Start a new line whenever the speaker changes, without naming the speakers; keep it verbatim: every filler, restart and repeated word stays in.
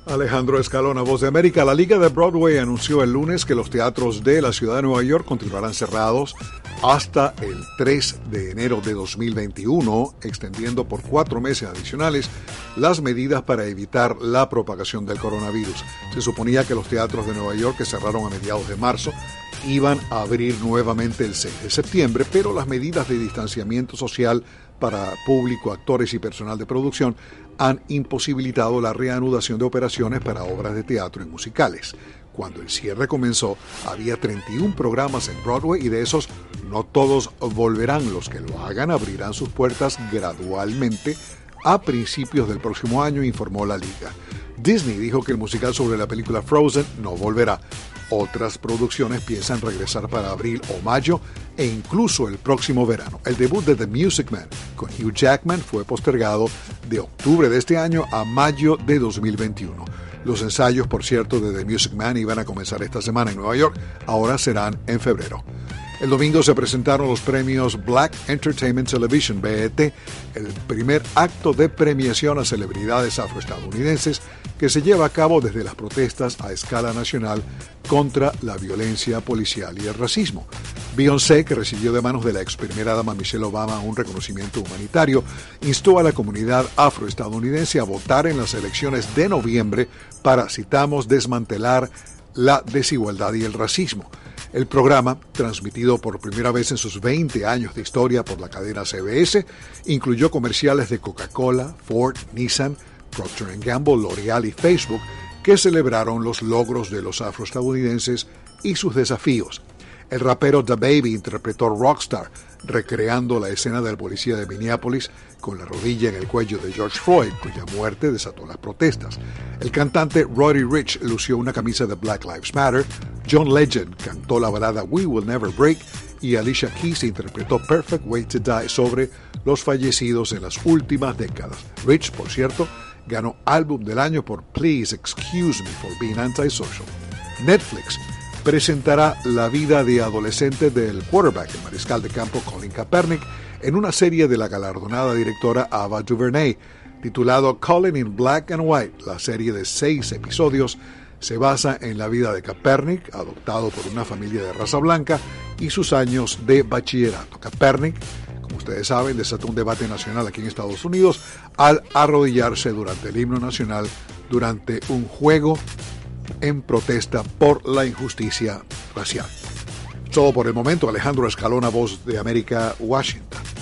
Alejandro Escalona, Voz de América. La Liga de Broadway anunció el lunes que los teatros de la ciudad de Nueva York continuarán cerrados hasta el tres de enero de dos mil veintiuno, extendiendo por cuatro meses adicionales las medidas para evitar la propagación del coronavirus. Se suponía que los teatros de Nueva York, que cerraron a mediados de marzo, iban a abrir nuevamente el seis de septiembre, pero las medidas de distanciamiento social para público, actores y personal de producción han imposibilitado la reanudación de operaciones para obras de teatro y musicales. Cuando el cierre comenzó, había treinta y un programas en Broadway y de esos no todos volverán. Los que lo hagan abrirán sus puertas gradualmente a principios del próximo año, informó la Liga. Disney dijo que el musical sobre la película Frozen no volverá. Otras producciones piensan regresar para abril o mayo e incluso el próximo verano. El debut de The Music Man con Hugh Jackman fue postergado de octubre de este año a mayo de dos mil veintiuno. Los ensayos, por cierto, de The Music Man iban a comenzar esta semana en Nueva York, ahora serán en febrero. El domingo se presentaron los premios Black Entertainment Television, B E T, el primer acto de premiación a celebridades afroestadounidenses que se lleva a cabo desde las protestas a escala nacional contra la violencia policial y el racismo. Beyoncé, que recibió de manos de la ex primera dama Michelle Obama un reconocimiento humanitario, instó a la comunidad afroestadounidense a votar en las elecciones de noviembre para, citamos, desmantelar la desigualdad y el racismo. El programa, transmitido por primera vez en sus veinte años de historia por la cadena C B S, incluyó comerciales de Coca-Cola, Ford, Nissan, Procter and Gamble, L'Oreal y Facebook, que celebraron los logros de los afroestadounidenses y sus desafíos. El rapero DaBaby interpretó Rockstar, recreando la escena del policía de Minneapolis con la rodilla en el cuello de George Floyd, cuya muerte desató las protestas. El cantante Roddy Ricch lució una camisa de Black Lives Matter, John Legend cantó la balada We Will Never Break y Alicia Keys interpretó Perfect Way to Die sobre los fallecidos en las últimas décadas. Ricch, por cierto, ganó Álbum del Año por Please Excuse Me for Being Antisocial. Netflix presentará la vida de adolescente del quarterback, el mariscal de campo Colin Kaepernick, en una serie de la galardonada directora Ava DuVernay, titulado Colin in Black and White. La serie de seis episodios se basa en la vida de Kaepernick, adoptado por una familia de raza blanca, y sus años de bachillerato. Kaepernick, como ustedes saben, desató un debate nacional aquí en Estados Unidos al arrodillarse durante el himno nacional durante un juego en protesta por la injusticia racial. Todo por el momento. Alejandro Escalona, Voz de América, Washington.